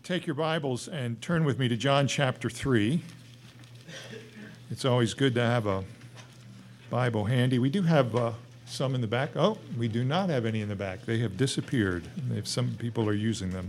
Take your Bibles and turn with me to John chapter 3. It's always good to have a Bible handy. We do have some in the back. Oh, we do not have any in the back. They have disappeared. If some people are using them.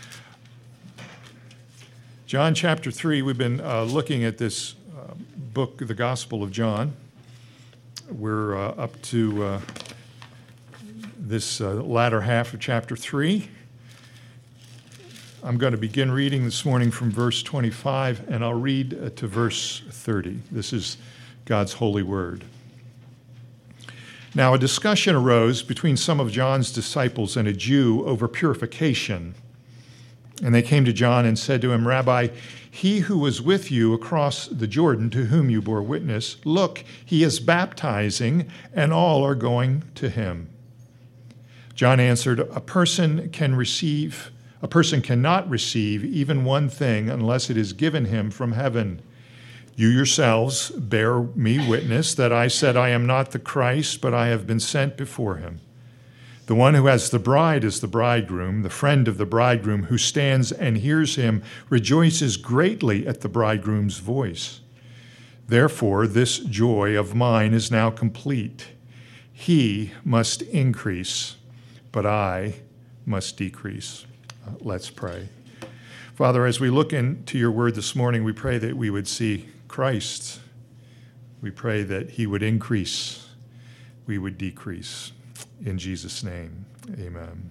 John chapter 3, we've been looking at this book, the Gospel of John. We're up to this latter half of chapter 3. I'm going to begin reading this morning from verse 25, and I'll read to verse 30. This is God's holy word. Now, a discussion arose between some of John's disciples and a Jew over purification. And they came to John and said to him, "Rabbi, he who was with you across the Jordan, to whom you bore witness, look, he is baptizing, and all are going to him." John answered, A person cannot receive even one thing unless it is given him from heaven. You yourselves bear me witness that I said I am not the Christ, but I have been sent before him. The one who has the bride is the bridegroom. The friend of the bridegroom who stands and hears him rejoices greatly at the bridegroom's voice. Therefore, this joy of mine is now complete. He must increase, but I must decrease. Let's pray. Father, as we look into your word this morning, we pray that we would see Christ. We pray that he would increase, we would decrease. In Jesus' name, amen.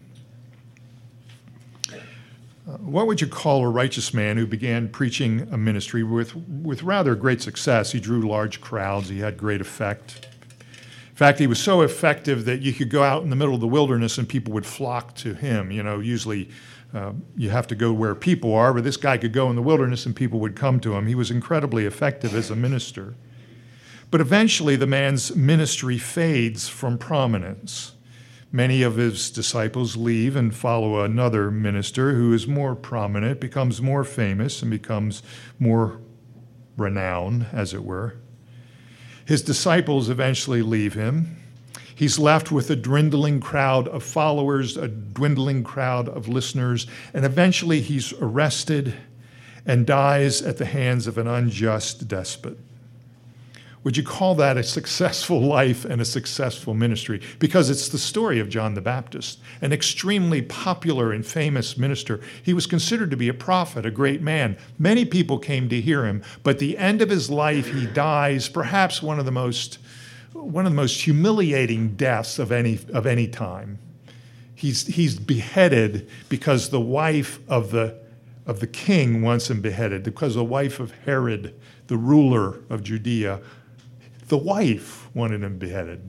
What would you call a righteous man who began preaching a ministry with rather great success? He drew large crowds. He had great effect. In fact, he was so effective that you could go out in the middle of the wilderness and people would flock to him. You know, usually you have to go where people are, but this guy could go in the wilderness and people would come to him. He was incredibly effective as a minister. But eventually the man's ministry fades from prominence. Many of his disciples leave and follow another minister who is more prominent, becomes more famous, and becomes more renowned, as it were. His disciples eventually leave him. He's left with a dwindling crowd of followers, a dwindling crowd of listeners, and eventually he's arrested and dies at the hands of an unjust despot. Would you call that a successful life and a successful ministry? Because it's the story of John the Baptist, an extremely popular and famous minister. He was considered to be a prophet, a great man. Many people came to hear him, but at the end of his life, he dies, perhaps one of the most humiliating deaths of any time. He's beheaded because the wife of the king wants him beheaded, because the wife of Herod, the ruler of Judea, the wife wanted him beheaded.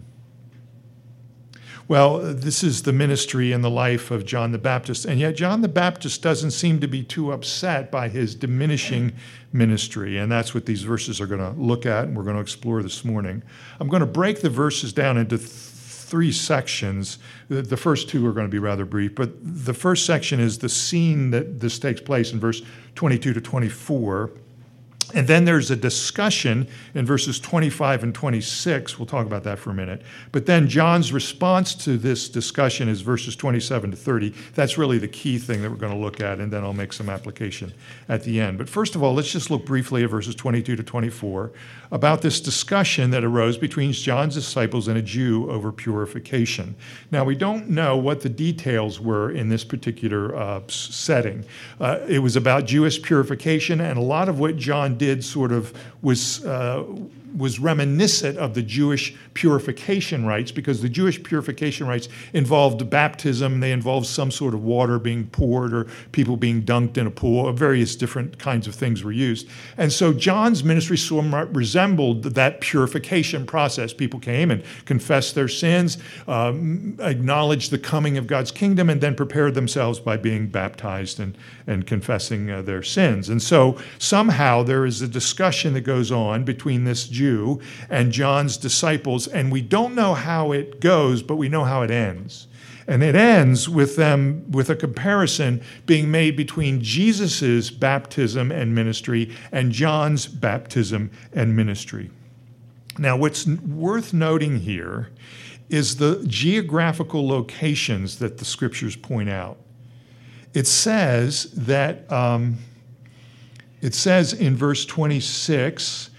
Well, this is the ministry and the life of John the Baptist, and yet John the Baptist doesn't seem to be too upset by his diminishing ministry, and that's what these verses are going to look at and we're going to explore this morning. I'm going to break the verses down into three sections. The first two are going to be rather brief, but the first section is the scene that this takes place in verse 22 to 24. And then there's a discussion in verses 25 and 26. We'll talk about that for a minute. But then John's response to this discussion is verses 27 to 30. That's really the key thing that we're going to look at, and then I'll make some application at the end. But first of all, let's just look briefly at verses 22 to 24 about this discussion that arose between John's disciples and a Jew over purification. Now, we don't know what the details were in this particular setting. It was about Jewish purification, and a lot of what John did sort of was reminiscent of the Jewish purification rites, because the Jewish purification rites involved baptism. They involved some sort of water being poured or people being dunked in a pool. Various different kinds of things were used. And so John's ministry somewhat resembled that purification process. People came and confessed their sins, acknowledged the coming of God's kingdom, and then prepared themselves by being baptized and confessing their sins. And so somehow there is a discussion that goes on between this Jew and John's disciples, and we don't know how it goes, but we know how it ends. And it ends with them with a comparison being made between Jesus' baptism and ministry and John's baptism and ministry. Now, what's worth noting here is the geographical locations that the scriptures point out. it says that, it says in verse 26,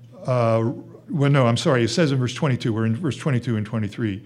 it says in verse 22, we're in verse 22 and 23.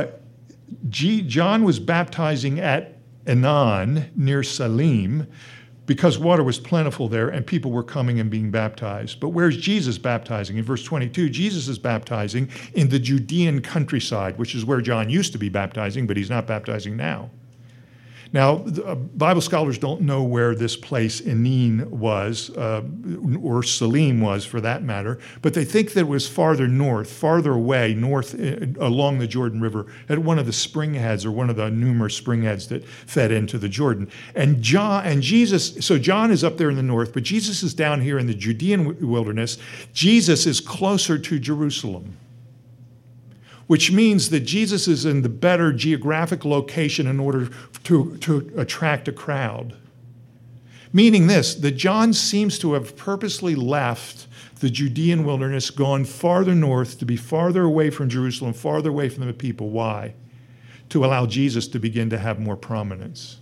John was baptizing at Enon near Salim because water was plentiful there and people were coming and being baptized. But where's Jesus baptizing? In verse 22, Jesus is baptizing in the Judean countryside, which is where John used to be baptizing, but he's not baptizing now. Now, Bible scholars don't know where this place Enon was, or Salim was for that matter, but they think that it was farther north, farther away, north along the Jordan River, at one of the spring heads or one of the numerous spring heads that fed into the Jordan. And John is up there in the north, but Jesus is down here in the Judean wilderness. Jesus is closer to Jerusalem, which means that Jesus is in the better geographic location in order to attract a crowd. Meaning this, that John seems to have purposely left the Judean wilderness, gone farther north to be farther away from Jerusalem, farther away from the people. Why? To allow Jesus to begin to have more prominence.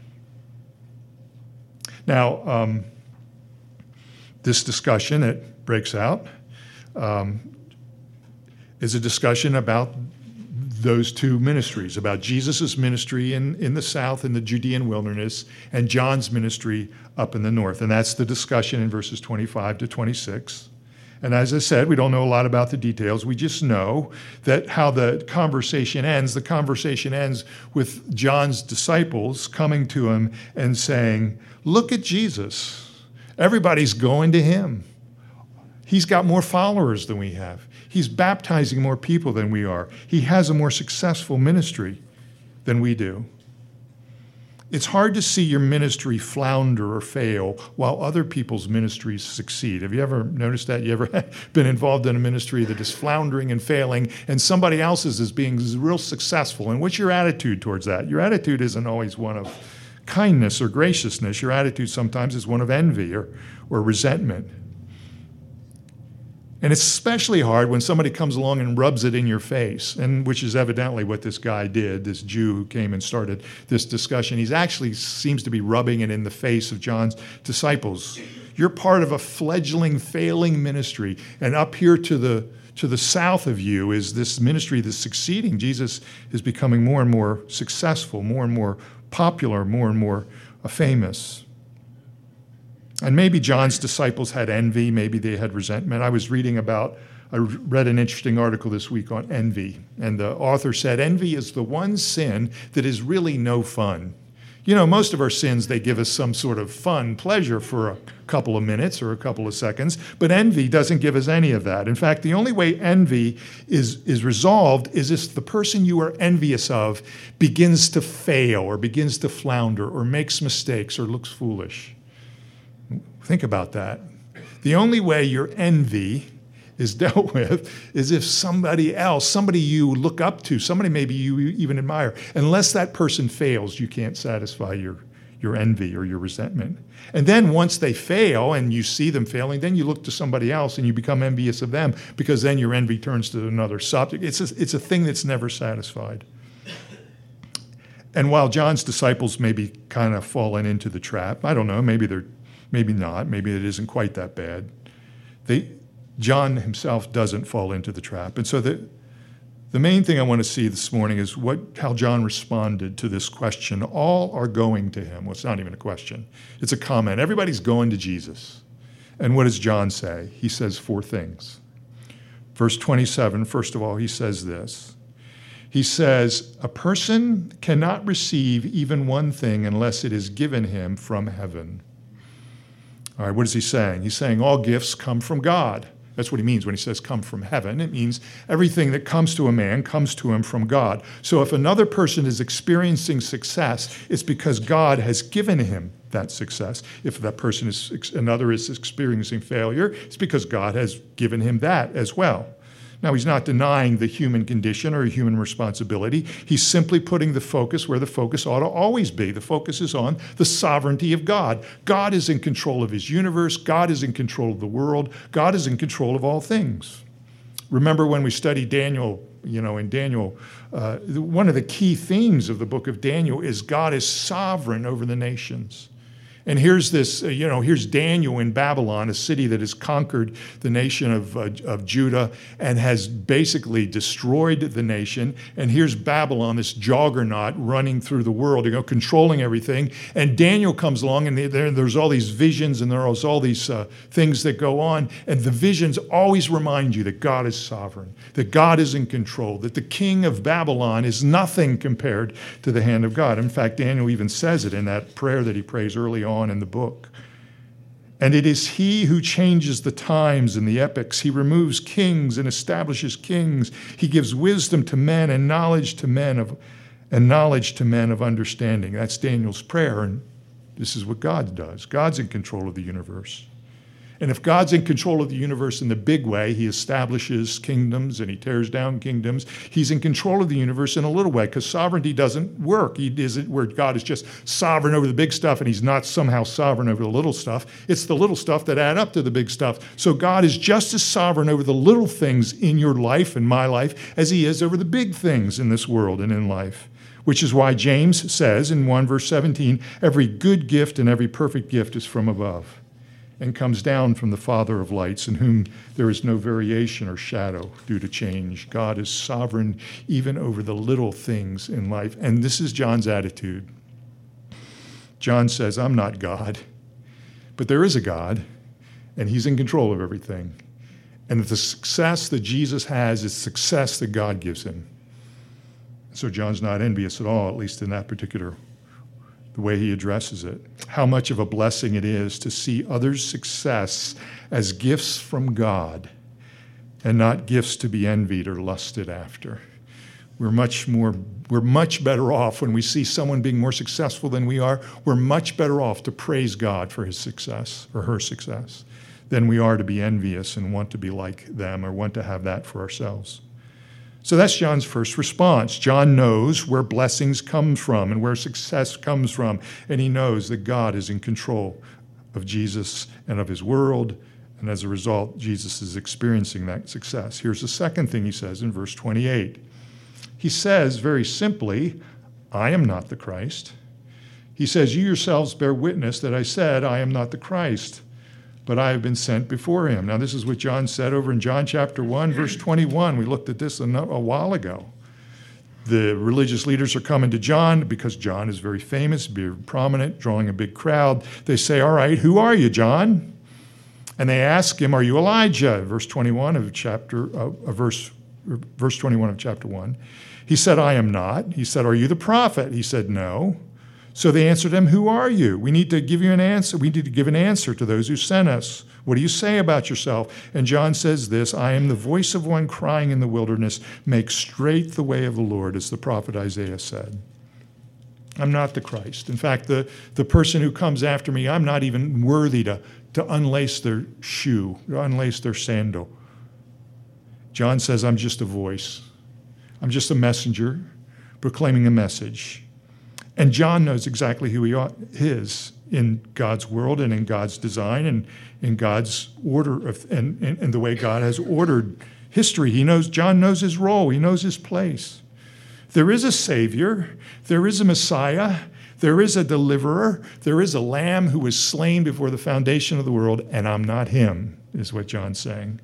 Now, this discussion that breaks out is a discussion about those two ministries, about Jesus' ministry in the south, in the Judean wilderness, and John's ministry up in the north. And that's the discussion in verses 25 to 26. And as I said, we don't know a lot about the details. We just know that how the conversation ends with John's disciples coming to him and saying, "Look at Jesus. Everybody's going to him. He's got more followers than we have. He's baptizing more people than we are. He has a more successful ministry than we do." It's hard to see your ministry flounder or fail while other people's ministries succeed. Have you ever noticed that? You ever been involved in a ministry that is floundering and failing and somebody else's is being real successful? And what's your attitude towards that? Your attitude isn't always one of kindness or graciousness. Your attitude sometimes is one of envy or resentment. And it's especially hard when somebody comes along and rubs it in your face, and which is evidently what this guy did, this Jew who came and started this discussion. He actually seems to be rubbing it in the face of John's disciples. You're part of a fledgling, failing ministry, and up here to the south of you is this ministry that's succeeding. Jesus is becoming more and more successful, more and more popular, more and more famous. And maybe John's disciples had envy, maybe they had resentment. I read an interesting article this week on envy, and the author said, envy is the one sin that is really no fun. You know, most of our sins, they give us some sort of fun, pleasure for a couple of minutes or a couple of seconds, but envy doesn't give us any of that. In fact, the only way envy is resolved is if the person you are envious of begins to fail or begins to flounder or makes mistakes or looks foolish. Think about that. The only way your envy is dealt with is if somebody else, somebody you look up to, somebody maybe you even admire, unless that person fails, you can't satisfy your envy or your resentment. And then once they fail and you see them failing, then you look to somebody else and you become envious of them, because then your envy turns to another subject. It's a thing that's never satisfied. And while John's disciples maybe kind of fallen into the trap, I don't know, maybe not, maybe it isn't quite that bad. John himself doesn't fall into the trap. And so the main thing I want to see this morning is how John responded to this question. All are going to him. Well, it's not even a question. It's a comment. Everybody's going to Jesus. And what does John say? He says 4 things. Verse 27, first of all, he says this. He says, a person cannot receive even one thing unless it is given him from heaven. All right, what is he saying? He's saying all gifts come from God. That's what he means when he says come from heaven. It means everything that comes to a man comes to him from God. So if another person is experiencing success, it's because God has given him that success. If another is experiencing failure, it's because God has given him that as well. Now, he's not denying the human condition or human responsibility. He's simply putting the focus where the focus ought to always be. The focus is on the sovereignty of God. God is in control of his universe. God is in control of the world. God is in control of all things. Remember when we studied Daniel, in Daniel, one of the key themes of the book of Daniel is God is sovereign over the nations. And here's this, here's Daniel in Babylon, a city that has conquered the nation of Judah and has basically destroyed the nation. And here's Babylon, this juggernaut running through the world, controlling everything. And Daniel comes along, and there's all these visions, and there's all these things that go on. And the visions always remind you that God is sovereign, that God is in control, that the king of Babylon is nothing compared to the hand of God. In fact, Daniel even says it in that prayer that he prays early on in the book. And it is he who changes the times and the epochs. He removes kings and establishes kings. He gives wisdom to men and knowledge to men of understanding. That's Daniel's prayer, and this is what God does. God's in control of the universe. And if God's in control of the universe in the big way, he establishes kingdoms and he tears down kingdoms. He's in control of the universe in a little way, because sovereignty doesn't work. He isn't where God is just sovereign over the big stuff and he's not somehow sovereign over the little stuff. It's the little stuff that add up to the big stuff. So God is just as sovereign over the little things in your life and my life as he is over the big things in this world and in life. Which is why James says in 1 verse 17, every good gift and every perfect gift is from above and comes down from the Father of lights, in whom there is no variation or shadow due to change. God is sovereign even over the little things in life. And this is John's attitude. John says, I'm not God, but there is a God, and he's in control of everything. And the success that Jesus has is success that God gives him. So John's not envious at all, at least in that particular the way he addresses it. How much of a blessing it is to see others' success as gifts from God and not gifts to be envied or lusted after. We're much better off when we see someone being more successful than we are. We're much better off to praise God for his success or her success than we are to be envious and want to be like them or want to have that for ourselves. So that's John's first response. John knows where blessings come from and where success comes from, and he knows that God is in control of Jesus and of his world, and as a result, Jesus is experiencing that success. Here's the second thing he says in verse 28. He says very simply, I am not the Christ. He says, you yourselves bear witness that I said, I am not the Christ, but I have been sent before him. Now, this is what John said over in John chapter 1, verse 21. We looked at this a while ago. The religious leaders are coming to John because John is very famous, very prominent, drawing a big crowd. They say, all right, who are you, John? And they ask him, are you Elijah? Verse 21 of chapter 1. He said, I am not. He said, are you the prophet? He said, no. So they answered him, who are you? We need to give you an answer. We need to give an answer to those who sent us. What do you say about yourself? And John says this, I am the voice of one crying in the wilderness, make straight the way of the Lord, as the prophet Isaiah said. I'm not the Christ. In fact, the person who comes after me, I'm not even worthy to unlace their shoe, to unlace their sandal. John says, I'm just a voice. I'm just a messenger proclaiming a message. And John knows exactly who he is in God's world and in God's design and in God's order and the way God has ordered history. John knows his role. He knows his place. There is a Savior. There is a Messiah. There is a deliverer. There is a lamb who was slain before the foundation of the world, and I'm not him, is what John's saying.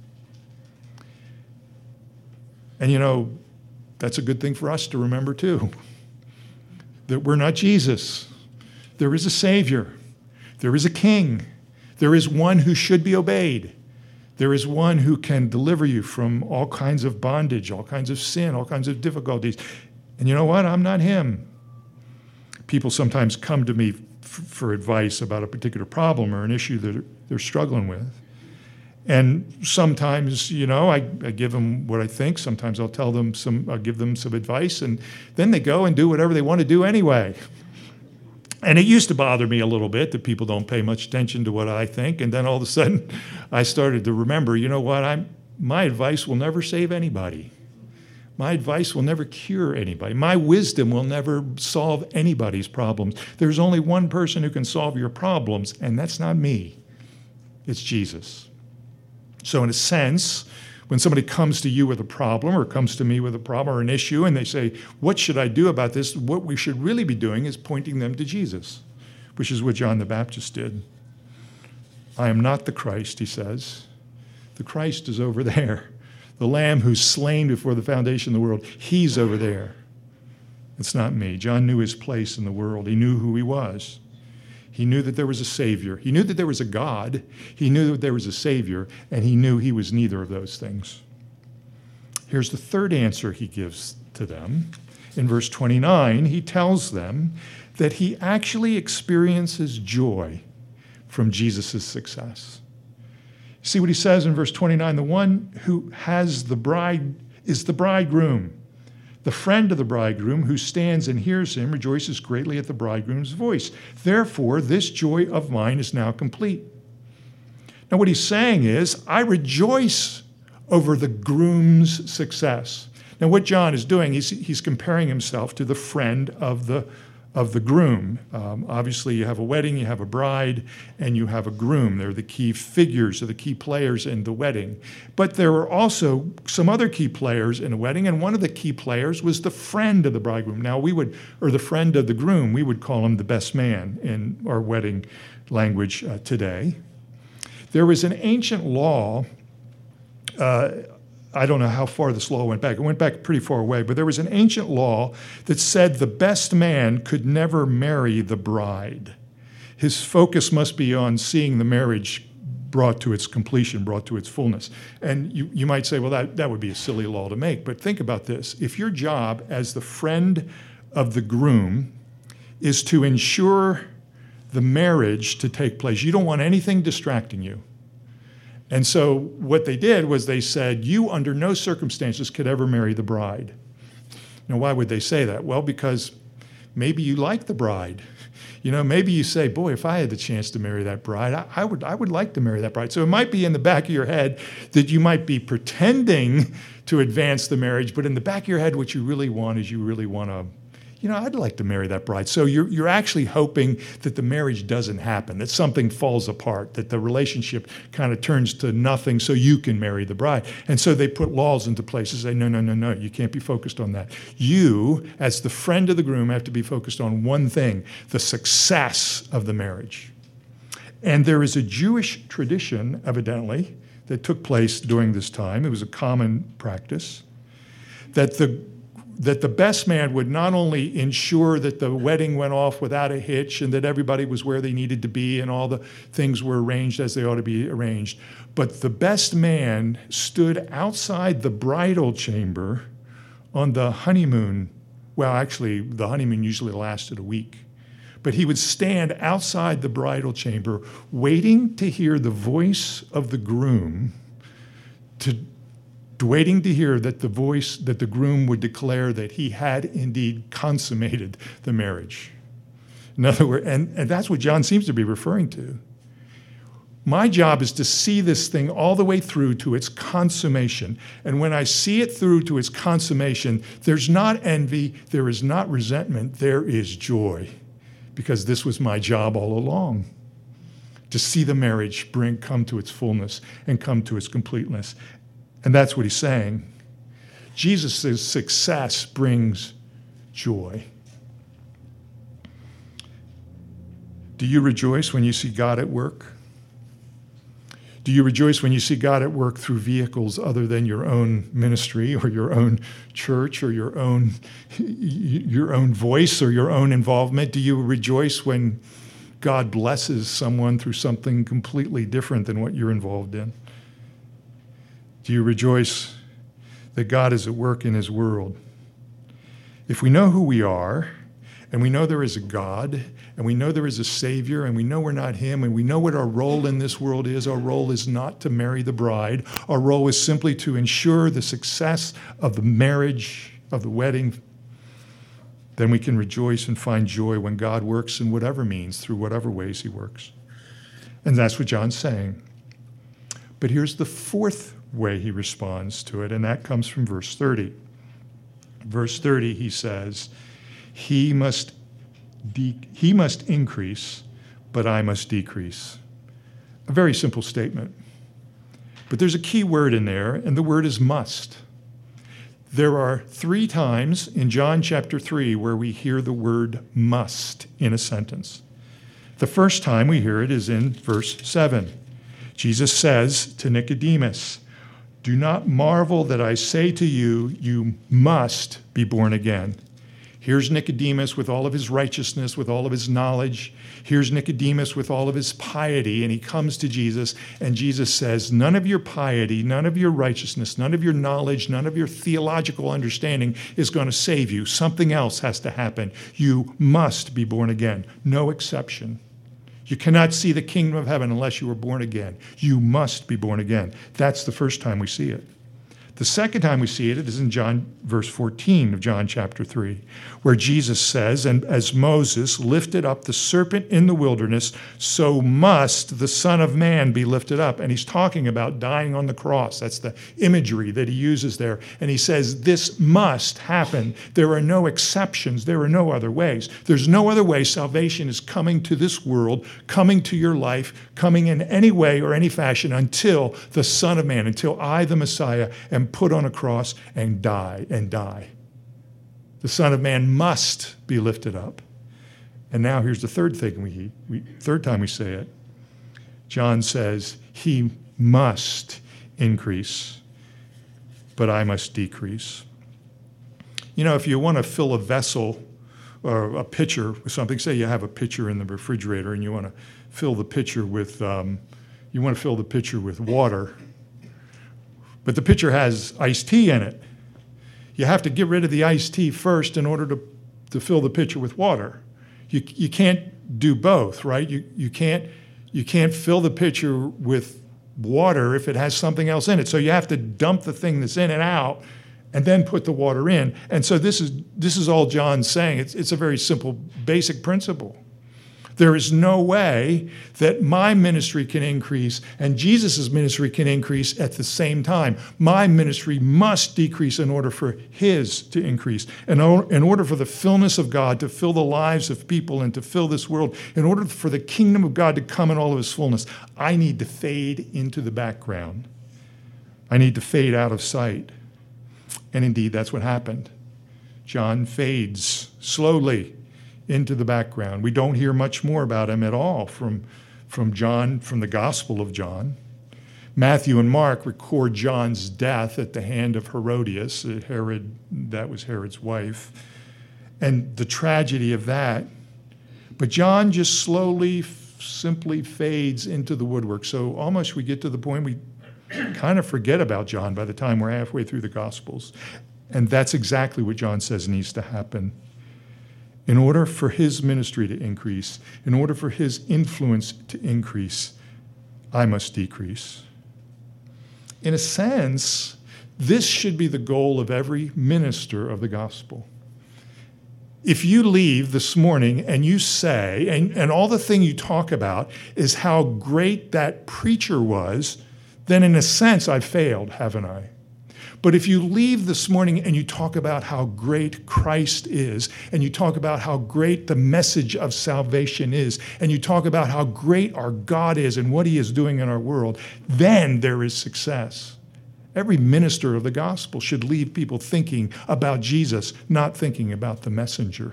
And that's a good thing for us to remember too. That we're not Jesus. There is a Savior. There is a King. There is one who should be obeyed. There is one who can deliver you from all kinds of bondage, all kinds of sin, all kinds of difficulties. And you know what? I'm not him. People sometimes come to me for advice about a particular problem or an issue that they're struggling with. And sometimes, I give them what I think. Sometimes I'll give them some advice, and then they go and do whatever they want to do anyway. And it used to bother me a little bit that people don't pay much attention to what I think. And then all of a sudden, I started to remember, you know what? My advice will never save anybody. My advice will never cure anybody. My wisdom will never solve anybody's problems. There's only one person who can solve your problems, and that's not me. It's Jesus. So in a sense, When somebody comes to you with a problem or comes to me with a problem or an issue and they say, what should I do about this? What we should really be doing is pointing them to Jesus, which is what John the Baptist did. I am not the Christ, he says. The Christ is over there. The Lamb who's slain before the foundation of the world, he's over there. It's not me. John knew his place in the world. He knew who he was. He knew that there was a Savior. He knew that there was a God. He knew that there was a Savior, and he knew he was neither of those things. Here's the third answer he gives to them. In verse 29, he tells them that he actually experiences joy from Jesus' success. See what he says in verse 29, the one who has the bride is the bridegroom. The friend of the bridegroom who stands and hears him rejoices greatly at the bridegroom's voice. Therefore, this joy of mine is now complete. Now, what he's saying is, I rejoice over the groom's success. Now, what John is doing, he's comparing himself to the friend of the groom. Obviously, you have a wedding, you have a bride, and you have a groom. They're the key figures or the key players in the wedding. But there were also some other key players in a wedding, and one of the key players was the friend of the bridegroom. Now, the friend of the groom, we would call him the best man in our wedding language today. There was an ancient law. I don't know how far this law went back. It went back pretty far away, but there was an ancient law that said the best man could never marry the bride. His focus must be on seeing the marriage brought to its completion, brought to its fullness. And you might say, well, that would be a silly law to make. But think about this. If your job as the friend of the groom is to ensure the marriage to take place, you don't want anything distracting you. And so what they did was they said, you under no circumstances could ever marry the bride. Now, why would they say that? Well, because maybe you like the bride. Maybe you say, boy, if I had the chance to marry that bride, I would like to marry that bride. So it might be in the back of your head that you might be pretending to advance the marriage, but in the back of your head, what you really want is you really want to, I'd like to marry that bride. So you're actually hoping that the marriage doesn't happen, that something falls apart, that the relationship kind of turns to nothing so you can marry the bride. And so they put laws into place and say, no, you can't be focused on that. You, as the friend of the groom, have to be focused on one thing, the success of the marriage. And there is a Jewish tradition, evidently, that took place during this time. It was a common practice, that the best man would not only ensure that the wedding went off without a hitch and that everybody was where they needed to be and all the things were arranged as they ought to be arranged, but the best man stood outside the bridal chamber on the honeymoon. Well, actually, the honeymoon usually lasted a week. But he would stand outside the bridal chamber waiting to hear the voice of the groom, waiting to hear that the groom would declare that he had indeed consummated the marriage. In other words, and that's what John seems to be referring to. My job is to see this thing all the way through to its consummation. And when I see it through to its consummation, there's not envy, there is not resentment, there is joy. Because this was my job all along, to see the marriage come to its fullness and come to its completeness. And that's what he's saying. Jesus' success brings joy. Do you rejoice when you see God at work? Do you rejoice when you see God at work through vehicles other than your own ministry or your own church or your own voice or your own involvement? Do you rejoice when God blesses someone through something completely different than what you're involved in? Do you rejoice that God is at work in his world? If we know who we are, and we know there is a God, and we know there is a Savior, and we know we're not him, and we know what our role in this world is, our role is not to marry the bride. Our role is simply to ensure the success of the marriage, of the wedding. Then we can rejoice and find joy when God works in whatever means, through whatever ways he works. And that's what John's saying. But here's the fourth way he responds to it, and that comes from verse 30. Verse 30, he says, he must increase, but I must decrease. A very simple statement. But there's a key word in there, and the word is must. There are 3 times in John chapter 3 where we hear the word must in a sentence. The first time we hear it is in verse 7. Jesus says to Nicodemus, "Do not marvel that I say to you, you must be born again." Here's Nicodemus with all of his righteousness, with all of his knowledge. Here's Nicodemus with all of his piety, and he comes to Jesus, and Jesus says, none of your piety, none of your righteousness, none of your knowledge, none of your theological understanding is going to save you. Something else has to happen. You must be born again. No exception. You cannot see the kingdom of heaven unless you are born again. You must be born again. That's the first time we see it. The second time we see it is in verse 14 of John chapter 3, where Jesus says, "And as Moses lifted up the serpent in the wilderness, so must the Son of Man be lifted up." And he's talking about dying on the cross. That's the imagery that he uses there. And he says, this must happen. There are no exceptions. There are no other ways. There's no other way salvation is coming to this world, coming to your life, coming in any way or any fashion until the Son of Man, until I, the Messiah, am put on a cross and die. The Son of Man must be lifted up. And now here's the third thing third time we say it. John says, he must increase, but I must decrease. You know, if you want to fill a vessel or a pitcher with something, say you have a pitcher in the refrigerator and you want to fill the pitcher with water, but the pitcher has iced tea in it. You have to get rid of the iced tea first in order to fill the pitcher with water. You can't do both, right? You can't fill the pitcher with water if it has something else in it. So you have to dump the thing that's in and out and then put the water in. And so this is all John's saying. It's a very simple, basic principle. There is no way that my ministry can increase and Jesus' ministry can increase at the same time. My ministry must decrease in order for his to increase. And in order for the fullness of God to fill the lives of people and to fill this world, in order for the kingdom of God to come in all of its fullness, I need to fade into the background. I need to fade out of sight. And indeed, that's what happened. John fades slowly into the background. We don't hear much more about him at all from John, from the Gospel of John. Matthew and Mark record John's death at the hand of Herodias, that was Herod's wife, and the tragedy of that. But John just slowly, simply fades into the woodwork. So almost we get to the point we kind of forget about John by the time we're halfway through the Gospels. And that's exactly what John says needs to happen. In order for his ministry to increase, in order for his influence to increase, I must decrease. In a sense, this should be the goal of every minister of the gospel. If you leave this morning and you say, and all the thing you talk about is how great that preacher was, then in a sense I've failed, haven't I? But if you leave this morning and you talk about how great Christ is, and you talk about how great the message of salvation is, and you talk about how great our God is and what he is doing in our world, then there is success. Every minister of the gospel should leave people thinking about Jesus, not thinking about the messenger.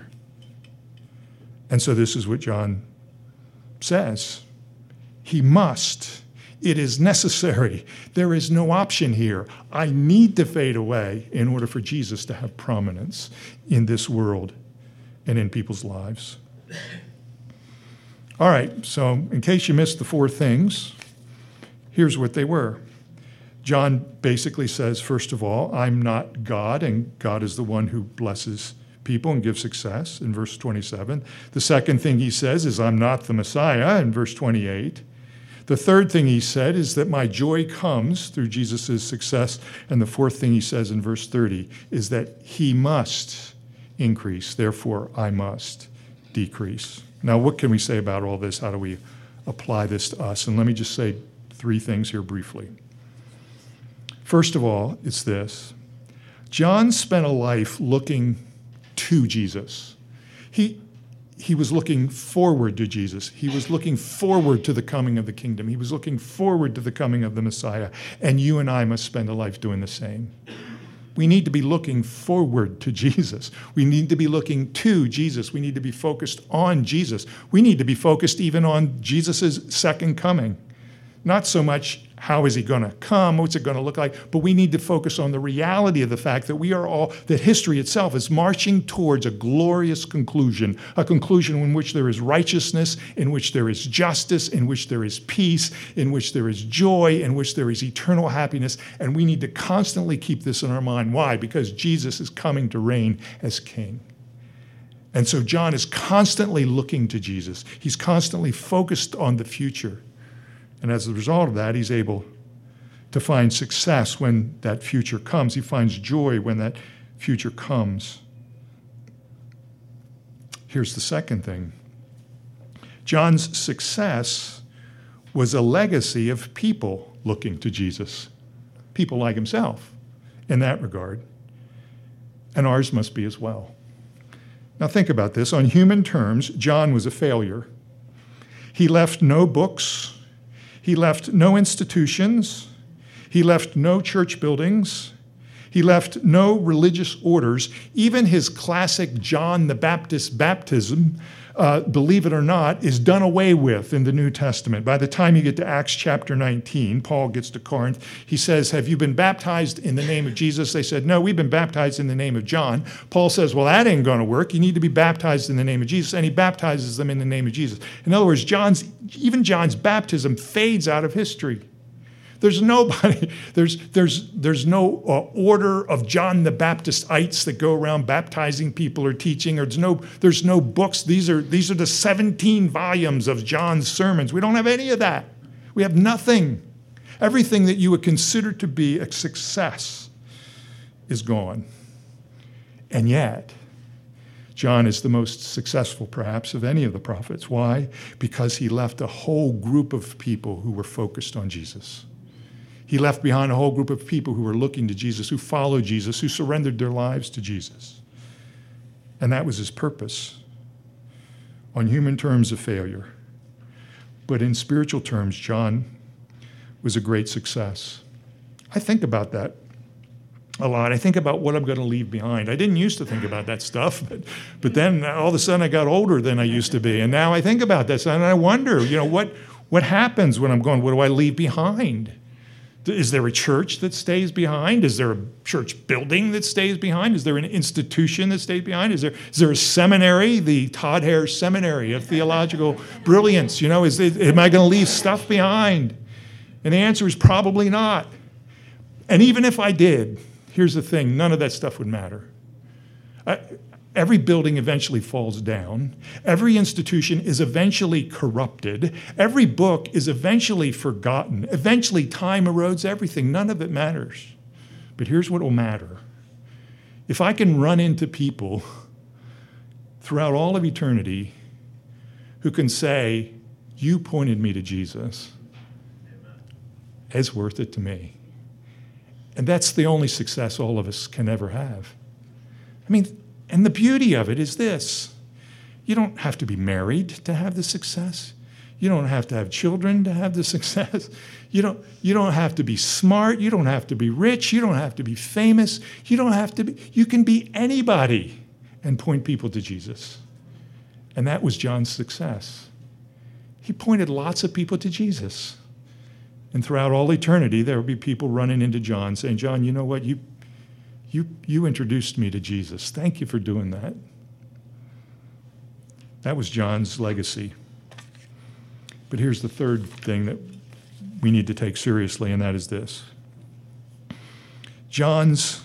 And so this is what John says. He must. It is necessary. There is no option here. I need to fade away in order for Jesus to have prominence in this world and in people's lives. All right, so in case you missed the 4 things, here's what they were. John basically says, first of all, I'm not God, and God is the one who blesses people and gives success in verse 27. The second thing he says is, I'm not the Messiah in verse 28. The third thing he said is that my joy comes through Jesus' success. And the fourth thing he says in verse 30 is that he must increase, therefore I must decrease. Now, what can we say about all this? How do we apply this to us? And let me just say 3 things here briefly. First of all, it's this. John spent a life looking to Jesus. he was looking forward to Jesus. He was looking forward to the coming of the kingdom. He was looking forward to the coming of the Messiah. And you and I must spend a life doing the same. We need to be looking forward to Jesus. We need to be looking to Jesus. We need to be focused on Jesus. We need to be focused even on Jesus' second coming. Not so much how is he going to come, what's it going to look like, but we need to focus on the reality of the fact that that history itself is marching towards a glorious conclusion, a conclusion in which there is righteousness, in which there is justice, in which there is peace, in which there is joy, in which there is eternal happiness. And we need to constantly keep this in our mind. Why? Because Jesus is coming to reign as king. And so John is constantly looking to Jesus. He's constantly focused on the future. And as a result of that, he's able to find success when that future comes. He finds joy when that future comes. Here's the second thing. John's success was a legacy of people looking to Jesus, people like himself in that regard. And ours must be as well. Now think about this. On human terms, John was a failure. He left no books. He left no institutions. He left no church buildings. He left no religious orders. Even his classic John the Baptist baptism, believe it or not, is done away with in the New Testament. By the time you get to Acts chapter 19, Paul gets to Corinth. He says, have you been baptized in the name of Jesus? They said, no, we've been baptized in the name of John. Paul says, well, that ain't going to work. You need to be baptized in the name of Jesus. And he baptizes them in the name of Jesus. In other words, even John's baptism fades out of history. There's nobody, there's no order of John the Baptistites that go around baptizing people or teaching, or there's no books. These are the 17 volumes of John's sermons. We don't have any of that. We have nothing. Everything that you would consider to be a success is gone. And yet, John is the most successful, perhaps, of any of the prophets. Why? Because he left a whole group of people who were focused on Jesus. He left behind a whole group of people who were looking to Jesus, who followed Jesus, who surrendered their lives to Jesus. And that was his purpose. On human terms, a failure. But in spiritual terms, John was a great success. I think about that a lot. I think about what I'm going to leave behind. I didn't used to think about that stuff, but then all of a sudden I got older than I used to be. And now I think about this, and I wonder, what happens when I'm going, what do I leave behind? Is there a church that stays behind? Is there a church building that stays behind? Is there an institution that stays behind? Is there a seminary, the Todd Hare Seminary of Theological Brilliance? Am I going to leave stuff behind? And the answer is probably not. And even if I did, here's the thing, none of that stuff would matter. Every building eventually falls down. Every institution is eventually corrupted. Every book is eventually forgotten. Eventually, time erodes everything. None of it matters. But here's what will matter. If I can run into people throughout all of eternity who can say, you pointed me to Jesus, it's worth it to me. And that's the only success all of us can ever have. And the beauty of it is this. You don't have to be married to have the success. You don't have to have children to have the success. You don't have to be smart. You don't have to be rich. You don't have to be famous. You can be anybody and point people to Jesus. And that was John's success. He pointed lots of people to Jesus. And throughout all eternity, there will be people running into John saying, John, you know what? You introduced me to Jesus. Thank you for doing that. That was John's legacy. But here's the third thing that we need to take seriously, and that is this. John's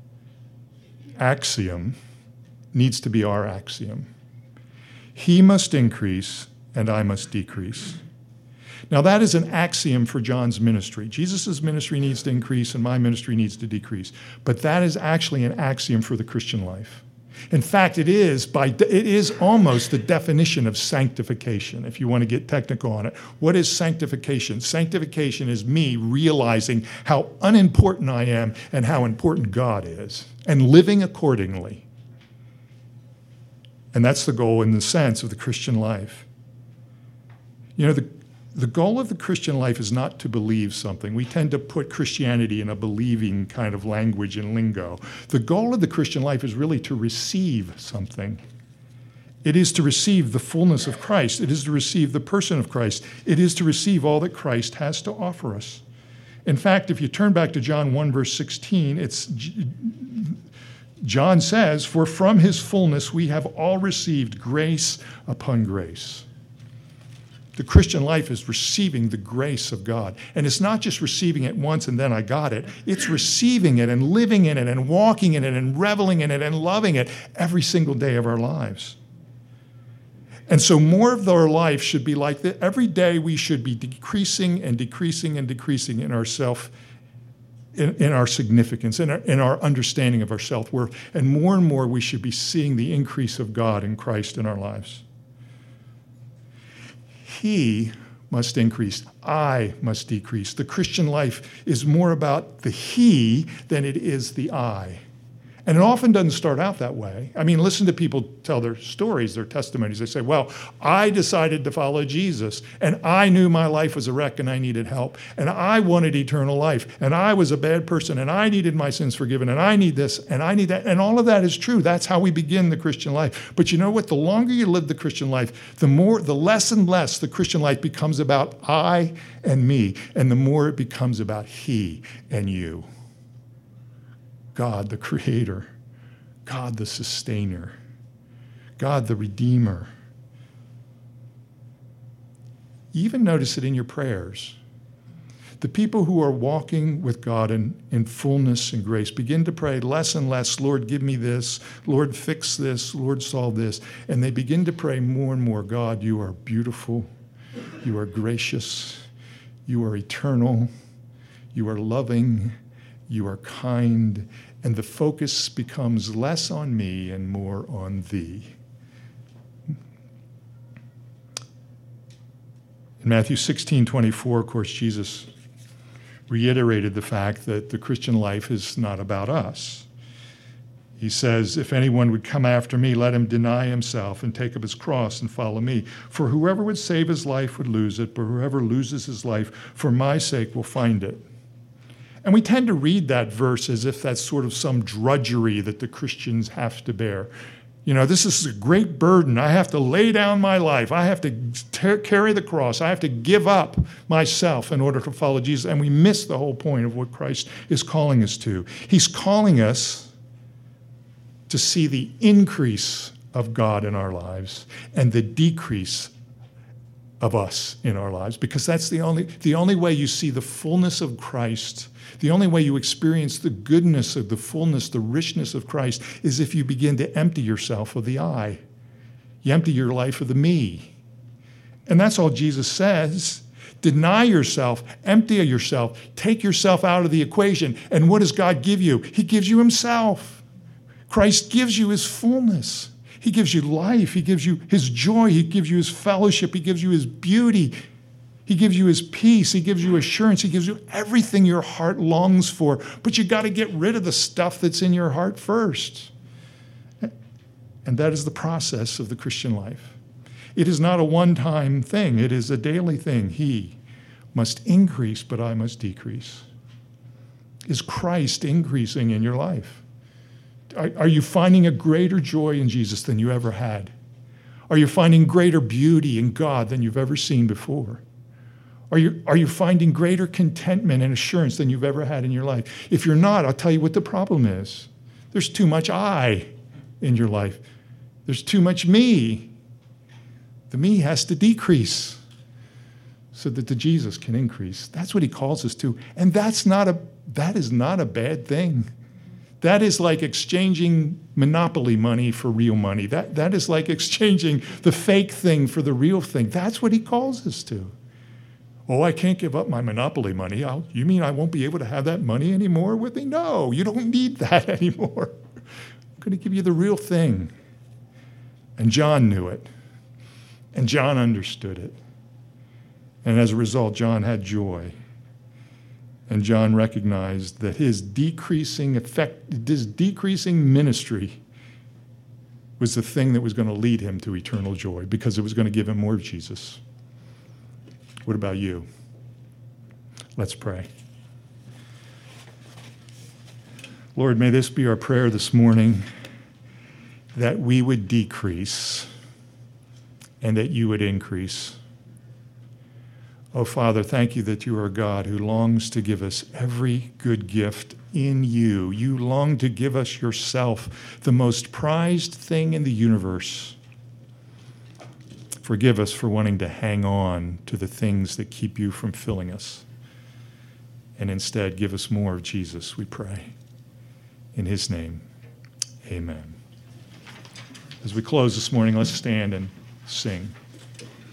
axiom needs to be our axiom. He must increase, and I must decrease. Now, that is an axiom for John's ministry. Jesus' ministry needs to increase, and my ministry needs to decrease. But that is actually an axiom for the Christian life. In fact, it is almost the definition of sanctification, if you want to get technical on it. What is sanctification? Sanctification is me realizing how unimportant I am and how important God is, and living accordingly. And that's the goal in the sense of the Christian life. You know, the goal of the Christian life is not to believe something. We tend to put Christianity in a believing kind of language and lingo. The goal of the Christian life is really to receive something. It is to receive the fullness of Christ. It is to receive the person of Christ. It is to receive all that Christ has to offer us. In fact, if you turn back to John 1, verse 16, John says, "For from his fullness we have all received grace upon grace." The Christian life is receiving the grace of God. And it's not just receiving it once and then I got it. It's receiving it and living in it and walking in it and reveling in it and loving it every single day of our lives. And so more of our life should be like that. Every day we should be decreasing and decreasing and decreasing in ourself, in our significance, in our understanding of our self-worth. And more we should be seeing the increase of God in Christ in our lives. He must increase. I must decrease. The Christian life is more about the he than it is the I. And it often doesn't start out that way. I mean, listen to people tell their stories, their testimonies. They say, well, I decided to follow Jesus, and I knew my life was a wreck and I needed help, and I wanted eternal life, and I was a bad person, and I needed my sins forgiven, and I need this, and I need that. And all of that is true. That's how we begin the Christian life. But you know what? The longer you live the Christian life, the less and less the Christian life becomes about I and me, and the more it becomes about he and you. God the Creator, God the Sustainer, God the Redeemer. You even notice it in your prayers. The people who are walking with God in fullness and grace begin to pray less and less, Lord, give me this, Lord, fix this, Lord, solve this. And they begin to pray more and more, God, you are beautiful, you are gracious, you are eternal, you are loving, you are kind, and the focus becomes less on me and more on thee. In Matthew 16:24, of course, Jesus reiterated the fact that the Christian life is not about us. He says, if anyone would come after me, let him deny himself and take up his cross and follow me. For whoever would save his life would lose it, but whoever loses his life for my sake will find it. And we tend to read that verse as if that's sort of some drudgery that the Christians have to bear. You know, this is a great burden. I have to lay down my life. I have to carry the cross. I have to give up myself in order to follow Jesus. And we miss the whole point of what Christ is calling us to. He's calling us to see the increase of God in our lives and the decrease of us in our lives, because that's the only way you see the fullness of Christ. The only way you experience the goodness of the fullness, the richness of Christ, is if you begin to empty yourself of the I. You empty your life of the me. And that's all Jesus says. Deny yourself, empty yourself, take yourself out of the equation. And what does God give you? He gives you himself. Christ gives you his fullness. He gives you life. He gives you his joy. He gives you his fellowship. He gives you his beauty. He gives you his peace. He gives you assurance. He gives you everything your heart longs for. But you got to get rid of the stuff that's in your heart first. And that is the process of the Christian life. It is not a one-time thing. It is a daily thing. He must increase, but I must decrease. Is Christ increasing in your life? Are you finding a greater joy in Jesus than you ever had? Are you finding greater beauty in God than you've ever seen before? Are you finding greater contentment and assurance than you've ever had in your life? If you're not, I'll tell you what the problem is. There's too much I in your life. There's too much me. The me has to decrease so that the Jesus can increase. That's what he calls us to. And that is not a bad thing. That is like exchanging monopoly money for real money. That is like exchanging the fake thing for the real thing. That's what he calls us to. Oh, I can't give up my monopoly money. You mean I won't be able to have that money anymore with me? No, you don't need that anymore. I'm going to give you the real thing. And John knew it. And John understood it. And as a result, John had joy. And John recognized that his decreasing ministry was the thing that was going to lead him to eternal joy because it was going to give him more of Jesus. What about you? Let's pray. Lord, may this be our prayer this morning, that we would decrease and that you would increase. Oh, Father, thank you that you are a God who longs to give us every good gift in you. You long to give us yourself, the most prized thing in the universe. Forgive us for wanting to hang on to the things that keep you from filling us. And instead, give us more of Jesus, we pray. In his name, amen. As we close this morning, let's stand and sing.